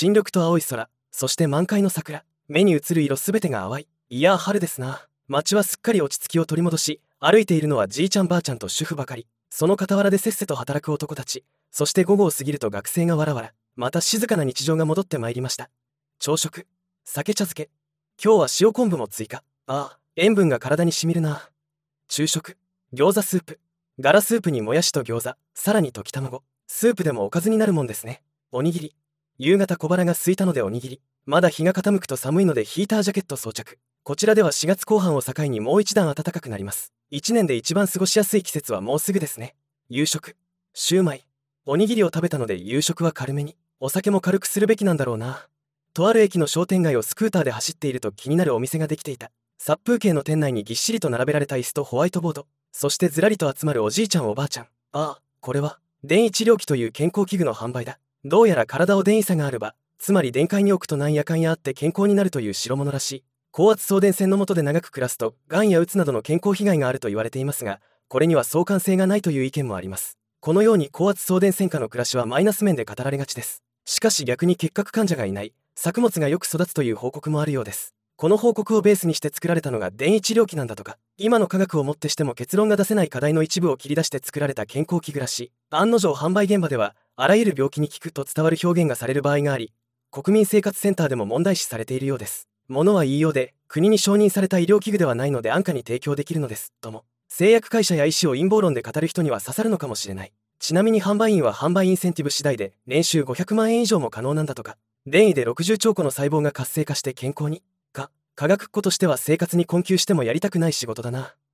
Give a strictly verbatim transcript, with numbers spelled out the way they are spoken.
新緑と青い空、そして満開の桜、目に映る色すべてが淡い。いやー春ですな。街はすっかり落ち着きを取り戻し、歩いているのはじいちゃんばあちゃんと主婦ばかり。その傍らでせっせと働く男たち、そして午後を過ぎると学生がわらわら。また静かな日常が戻ってまいりました。朝食、酒茶漬け、今日は塩昆布も追加。ああ、塩分が体にしみるな。昼食、餃子スープ、ガラスープにもやしと餃子、さらに溶き卵。スープでもおかずになるもんですね。おにぎり、夕方小腹が空いたのでおにぎり。まだ日が傾くと寒いのでヒータージャケット装着。こちらではしがつこう半を境にもう一段暖かくなります。いちねんで一番過ごしやすい季節はもうすぐですね。夕食、シューマイ、おにぎりを食べたので夕食は軽めに。お酒も軽くするべきなんだろうな。とある駅の商店街をスクーターで走っていると気になるお店ができていた。殺風景の店内にぎっしりと並べられた椅子とホワイトボード、そしてずらりと集まるおじいちゃんおばあちゃん。ああ、これは電位治療器という健康器具の販売だ。どうやら体を電位差がある場、つまり電解に置くとなんやかんやあって健康になるという代物らしい。高圧送電線の下で長く暮らすとがんやうつなどの健康被害があると言われていますが、これには相関性がないという意見もあります。このように高圧送電線下の暮らしはマイナス面で語られがちです。しかし逆に結核患者がいない、作物がよく育つという報告もあるようです。この報告をベースにして作られたのが電位治療器なんだとか。今の科学をもってしても結論が出せない課題の一部を切り出して作られた健康器具らしい。案の定販売現場ではあらゆる病気に効くと伝わる表現がされる場合があり、国民生活センターでも問題視されているようです。ものは言いようで、国に承認された医療器具ではないので安価に提供できるのですとも。製薬会社や医師を陰謀論で語る人には刺さるのかもしれない。ちなみに販売員は販売インセンティブ次第で年収ごひゃくまんえん以上も可能なんだとか。電位でろくじゅうちょうこの細胞が活性化して健康にか、科学っ子としては生活に困窮してもやりたくない仕事だな。